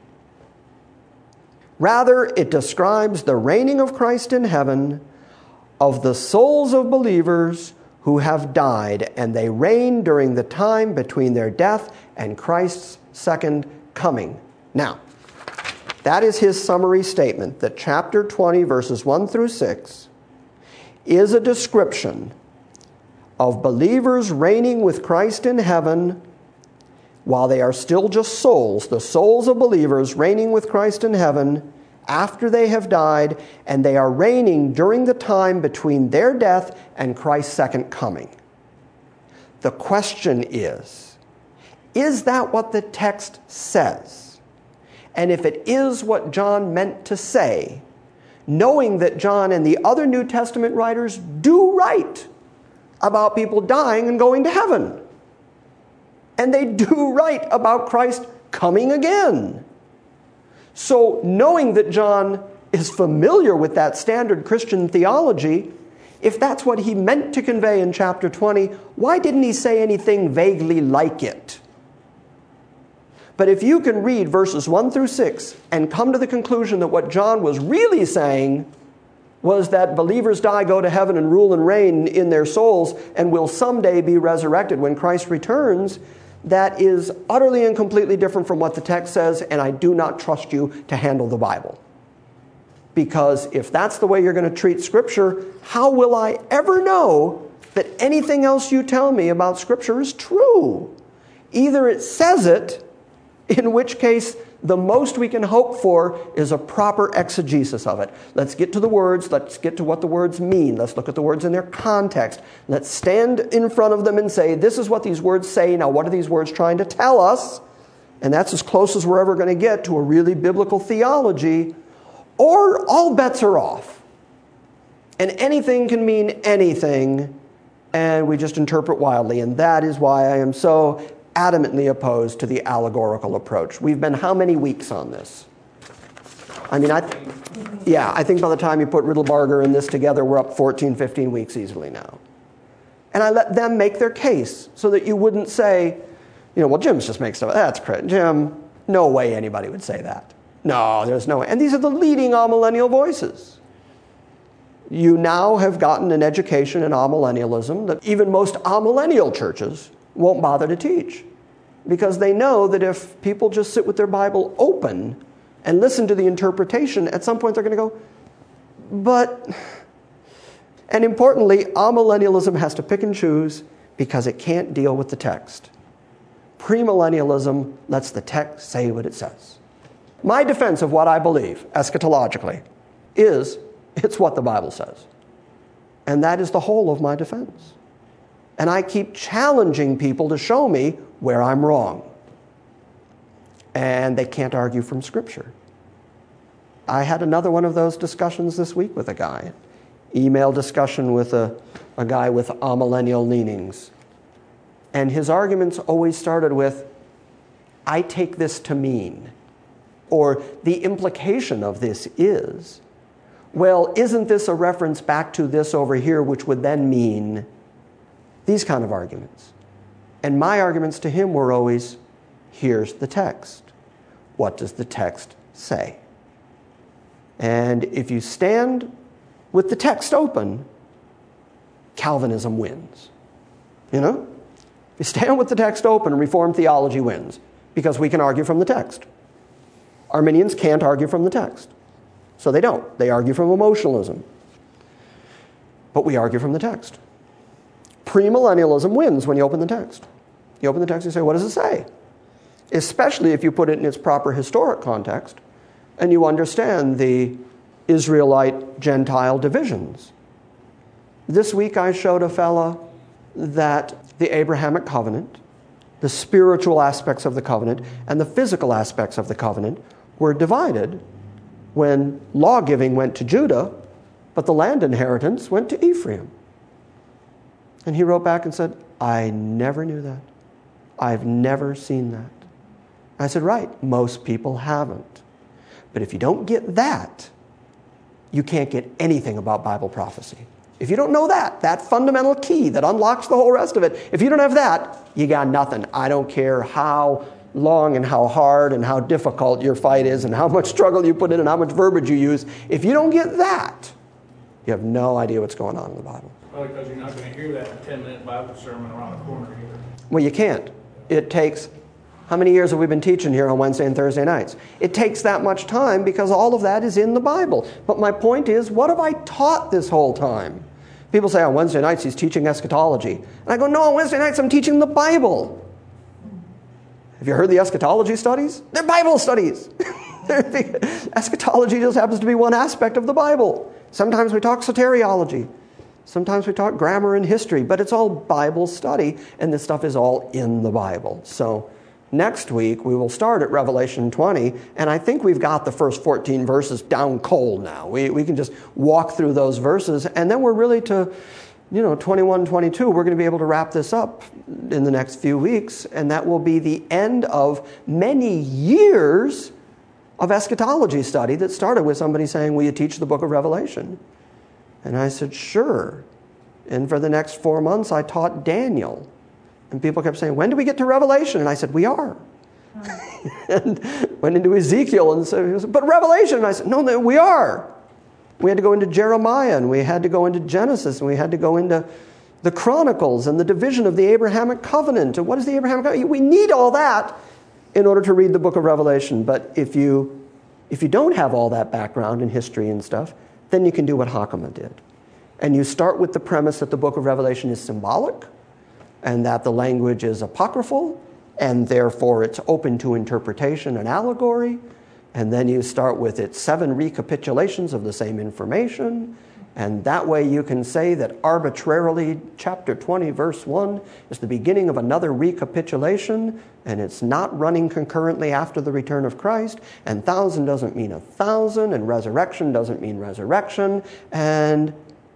Speaker 2: Rather, it describes the reigning of Christ in heaven of the souls of believers who have died, and they reign during the time between their death and Christ's second coming. Now, that is his summary statement, that chapter twenty, verses one through six, is a description of believers reigning with Christ in heaven while they are still just souls, the souls of believers reigning with Christ in heaven after they have died, and they are reigning during the time between their death and Christ's second coming. The question is, is that what the text says? And if it is what John meant to say, knowing that John and the other New Testament writers do write about people dying and going to heaven, and they do write about Christ coming again. So knowing that John is familiar with that standard Christian theology, if that's what he meant to convey in chapter twenty, why didn't he say anything vaguely like it? But if you can read verses one through six and come to the conclusion that what John was really saying was that believers die, go to heaven, and rule and reign in their souls, and will someday be resurrected when Christ returns, that is utterly and completely different from what the text says, and I do not trust you to handle the Bible. Because if that's the way you're going to treat Scripture, how will I ever know that anything else you tell me about Scripture is true? Either it says it, in which case the most we can hope for is a proper exegesis of it. Let's get to the words. Let's get to what the words mean. Let's look at the words in their context. Let's stand in front of them and say, this is what these words say. Now, what are these words trying to tell us? And that's as close as we're ever going to get to a really biblical theology. Or all bets are off. And anything can mean anything, and we just interpret wildly. And that is why I am so adamantly opposed to the allegorical approach. We've been how many weeks on this? I mean, I, th- yeah, I think by the time you put Riddlebarger and this together, we're up fourteen, fifteen weeks easily now. And I let them make their case so that you wouldn't say, you know, well, Jim's just makes stuff. That's crazy. Jim, no way anybody would say that. No, there's no way. And these are the leading amillennial voices. You now have gotten an education in amillennialism that even most amillennial churches won't bother to teach, because they know that if people just sit with their Bible open and listen to the interpretation, at some point they're going to go, but, and importantly, amillennialism has to pick and choose because it can't deal with the text. Premillennialism lets the text say what it says. My defense of what I believe eschatologically is it's what the Bible says. And that is the whole of my defense. And I keep challenging people to show me where I'm wrong. And they can't argue from Scripture. I had another one of those discussions this week with a guy. Email discussion with a, a guy with amillennial leanings. And his arguments always started with, I take this to mean, or the implication of this is, well, isn't this a reference back to this over here, which would then mean these kind of arguments. And my arguments to him were always, here's the text. What does the text say? And if you stand with the text open, Calvinism wins. You know? You stand with the text open, and Reformed theology wins, because we can argue from the text. Arminians can't argue from the text. So they don't. They argue from emotionalism. But we argue from the text. Premillennialism wins when you open the text. You open the text and you say, what does it say? Especially if you put it in its proper historic context and you understand the Israelite-Gentile divisions. This week I showed a fella that the Abrahamic covenant, the spiritual aspects of the covenant, and the physical aspects of the covenant were divided when law-giving went to Judah, but the land inheritance went to Ephraim. And he wrote back and said, I never knew that. I've never seen that. I said, right, most people haven't. But if you don't get that, you can't get anything about Bible prophecy. If you don't know that, that fundamental key that unlocks the whole rest of it, if you don't have that, you got nothing. I don't care how long and how hard and how difficult your fight is and how much struggle you put in and how much verbiage you use. If you don't get that, you have no idea what's going on in the Bible.
Speaker 4: Probably because you're not going to hear that ten-minute Bible sermon around the corner either.
Speaker 2: Well, you can't. It takes, how many years have we been teaching here on Wednesday and Thursday nights? It takes that much time because all of that is in the Bible. But my point is, what have I taught this whole time? People say on Wednesday nights he's teaching eschatology. And I go, no, on Wednesday nights I'm teaching the Bible. Have you heard the eschatology studies? They're Bible studies. Eschatology just happens to be one aspect of the Bible. Sometimes we talk soteriology. Sometimes we talk grammar and history. But it's all Bible study, and this stuff is all in the Bible. So next week we will start at Revelation twenty, and I think we've got the first fourteen verses down cold now. We, we can just walk through those verses, and then we're really to... You know, twenty-one, twenty-two, we're going to be able to wrap this up in the next few weeks, and that will be the end of many years of eschatology study that started with somebody saying, will you teach the book of Revelation? And I said, sure. And for the next four months, I taught Daniel. And people kept saying, when do we get to Revelation? And I said, we are. And went into Ezekiel and said, but Revelation. And I said, no, no, we are. We had to go into Jeremiah, and we had to go into Genesis, and we had to go into the Chronicles and the division of the Abrahamic covenant. And what is the Abrahamic covenant? We need all that in order to read the book of Revelation. But if you if you don't have all that background in history and stuff, then you can do what Hakama did. And you start with the premise that the book of Revelation is symbolic, and that the language is apocryphal, and therefore it's open to interpretation and allegory. And then you start with its seven recapitulations of the same information. And that way you can say that arbitrarily chapter twenty, verse one is the beginning of another recapitulation, and it's not running concurrently after the return of Christ. And thousand doesn't mean a thousand, and resurrection doesn't mean resurrection. And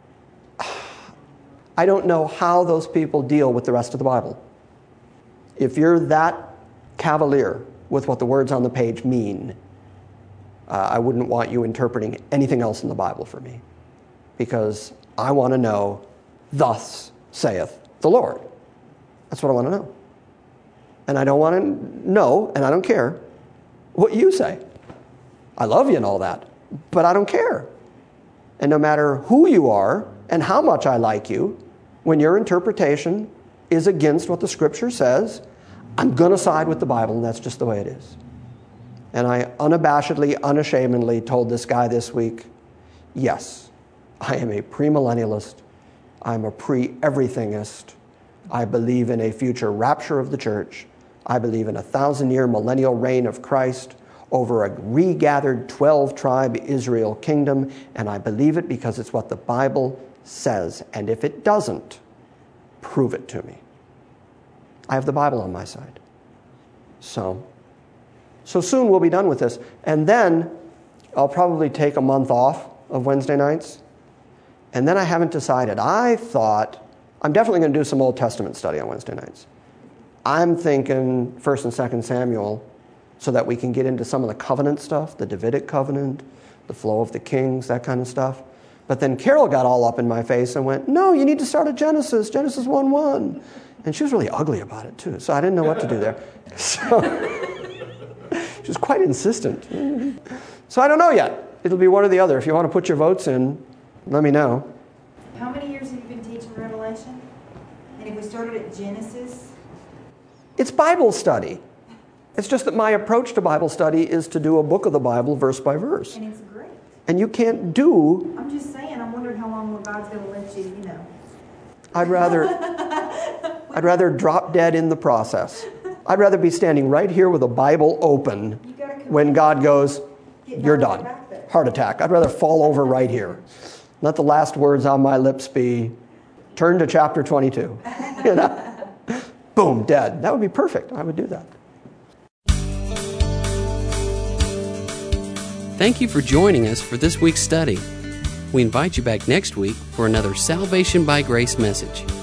Speaker 2: I don't know how those people deal with the rest of the Bible. If you're that cavalier with what the words on the page mean, Uh, I wouldn't want you interpreting anything else in the Bible for me, because I want to know, thus saith the Lord. That's what I want to know. And I don't want to know, and I don't care what you say. I love you and all that, but I don't care. And no matter who you are and how much I like you, when your interpretation is against what the Scripture says, I'm going to side with the Bible, and that's just the way it is. And I unabashedly, unashamedly told this guy this week, yes, I am a premillennialist. I'm a pre-everythingist. I believe in a future rapture of the church. I believe in a thousand-year millennial reign of Christ over a regathered twelve-tribe Israel kingdom, and I believe it because it's what the Bible says. And if it doesn't, prove it to me. I have the Bible on my side. So... So soon we'll be done with this. And then I'll probably take a month off of Wednesday nights. And then I haven't decided. I thought, I'm definitely going to do some Old Testament study on Wednesday nights. I'm thinking First and Second Samuel, so that we can get into some of the covenant stuff, the Davidic covenant, the flow of the kings, that kind of stuff. But then Carol got all up in my face and went, no, you need to start at Genesis, Genesis one one. And she was really ugly about it too, so I didn't know what to do there. So... She was quite insistent. So I don't know yet. It'll be one or the other. If you want to put your votes in, let me know.
Speaker 3: How many years have you been teaching Revelation? And if we started at Genesis?
Speaker 2: It's Bible study. It's just that my approach to Bible study is to do a book of the Bible verse by verse.
Speaker 3: And it's great.
Speaker 2: And you can't do...
Speaker 3: I'm just saying, I'm wondering how long God's going to let you, you know.
Speaker 2: I'd rather... I'd rather drop dead in the process. I'd rather be standing right here with a Bible open when God goes, you're done. Heart attack. I'd rather fall over right here. Let the last words on my lips be, turn to chapter twenty-two. You know? Boom, dead. That would be perfect. I would do that.
Speaker 1: Thank you for joining us for this week's study. We invite you back next week for another Salvation by Grace message.